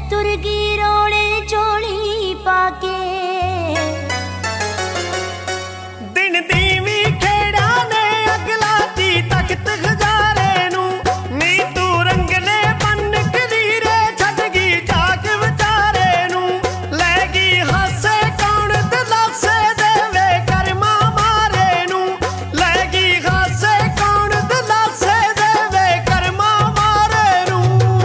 तुर गई रोने चोली पाके दिन दीवी खेड़ा ने अगला दी तख्त खजारे नू नी तू रंग ने बन कलीरे छड़ गई जाग विचारे नू लैगी हासे कौन दिलासे देवे कर्मा मारे नू लैगी हासे कौन दिलासे देवे कर्मा मारे नू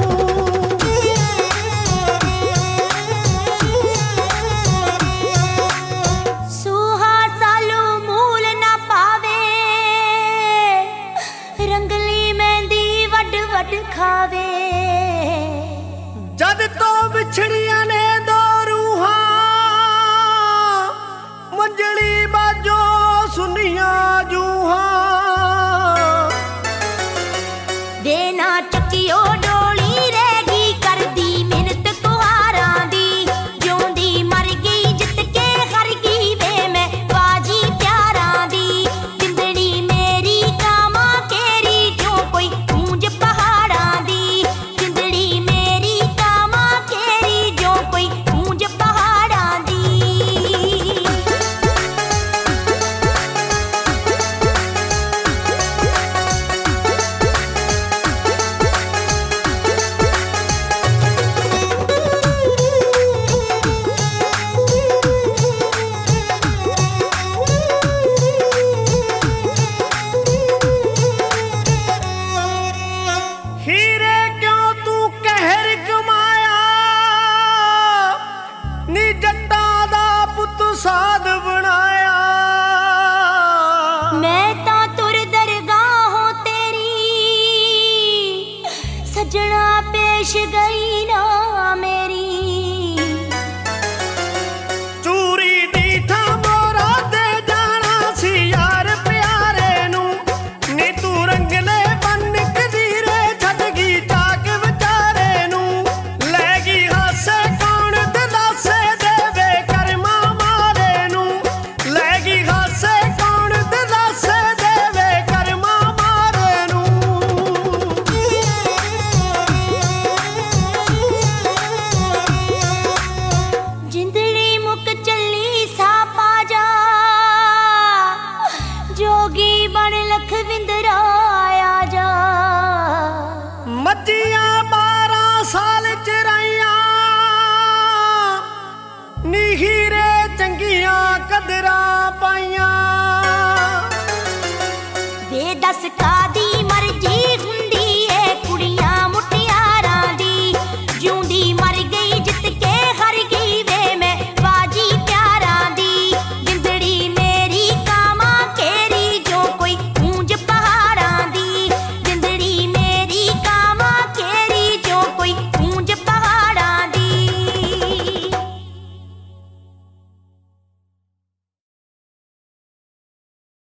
सूहा सालू मूल ना पावे रंगली मेहंदी वड वड खावे जद तो बिछड़िया ने दो रूहां मंजली बाजो सुनिया जूहां देना चकियो डोली रहेगी कर दी मिन्नत कुहारां दी जिउंदी मर गई जित के हर गई वे मैं बाजी प्यारां दी जिंदड़ी मेरी कामा केरी जो कोई गूंज पहाड़ां दी जिंदड़ी मेरी कामा केरी जो कोई गूंज पहाड़ां दी हीरे क्यों तू कहर कमाया नी जट्टा दा पुत साध बनाया मैं ता तुर दरगाहों तेरी सजना पेश गई ना मेरी चूरी दी था मोरा दे जाना सी यार प्यारे नू नी तू रंग ले बन कदीरे छड़ गई जाग विचारे नू लैगी हासे कौन दिलासे देवे कर्मा मारे नू लैगी हासे कौन दिलासे देवे कर्मा मारे नू जिंदड़ी मुक चली सा पाजा जोगी बन लखविंदरा आया जा मज्जियां 12 साल चराइयां नी हीरे चंगियां कदरां पाइयां वे दस कादी